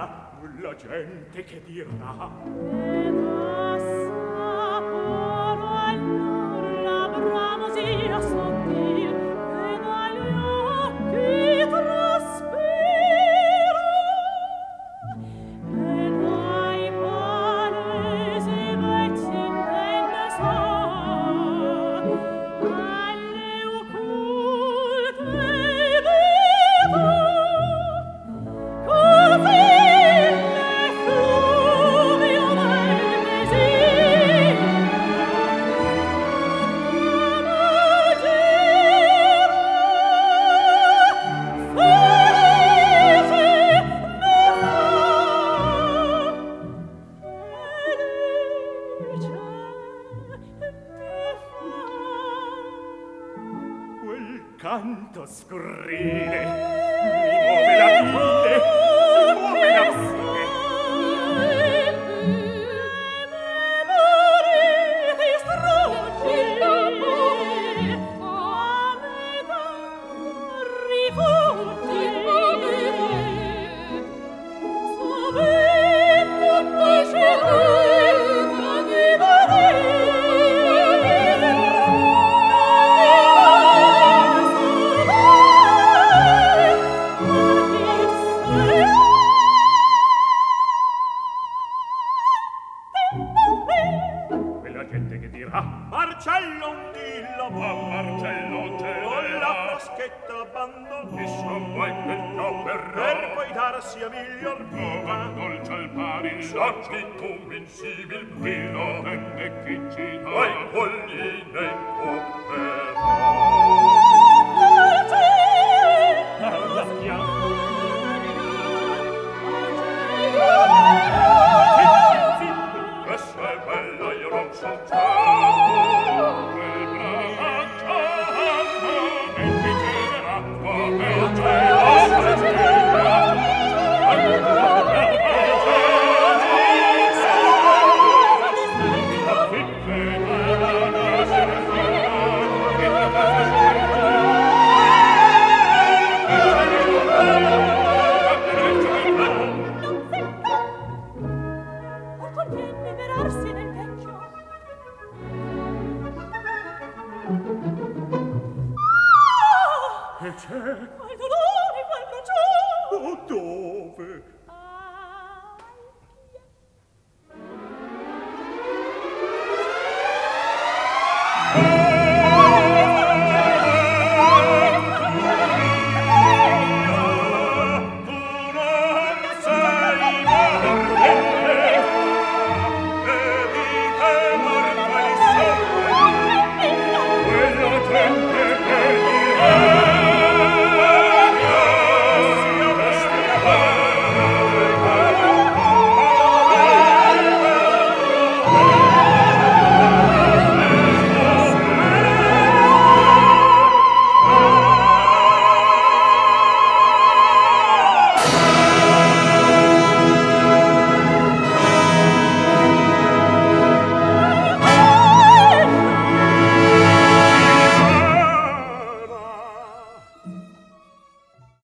dirà la gente che dirà ed assaporo allor la bramosia sottil e dagli occhi traspiro e dai palesi vezzi intende sa alle occulte vedo così l'effluvio del desiderio quel canto scurrile mi muove la bile mi muove la bile quella gente che dirà Marcello un dillo ma Marcello te con la fraschetta abbandonò e s'avvai per poi darsi a miglior vita dolce al pari l'occhi convincibile quello tende che ci dà ai colline questa è bella io non so quel braccio e ti chiederà come liberarsi del vecchio. e c'è Qual dolore, qual bruciore! oh dove